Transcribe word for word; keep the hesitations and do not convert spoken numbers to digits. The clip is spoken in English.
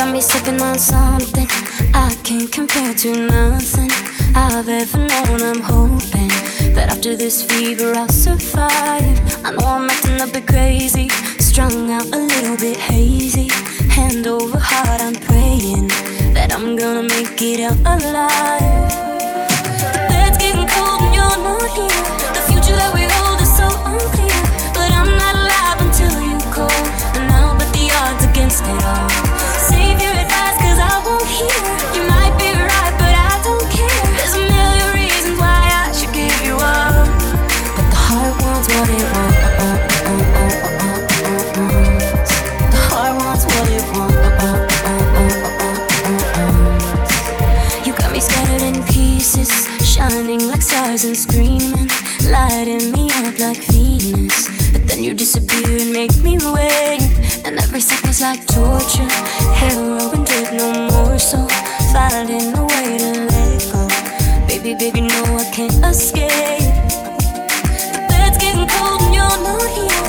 me sipping on something I can't compare to nothing I've ever known. I'm hoping that after this fever I'll survive. I know I'm acting a bit crazy, strung out a little bit hazy. Hand over heart, I'm praying that I'm gonna make it out alive. The bed's getting cold and you're not here. The future that we hold is so unclear, but I'm not alive until you call, and I'll bet the odds against it all. Save your advice cause I won't hear. You might be right but I don't care. There's a million reasons why I should give you up, but the heart wants what it wants. The heart wants what it wants. You got me scattered in pieces, shining like stars and screaming, lighting me up like Venus. But then you disappear and make me wait, and every second's like torture. Heroin drip, no more, so finding a way to let go. Baby, baby, no, I can't escape. The bed's getting cold and you're not here.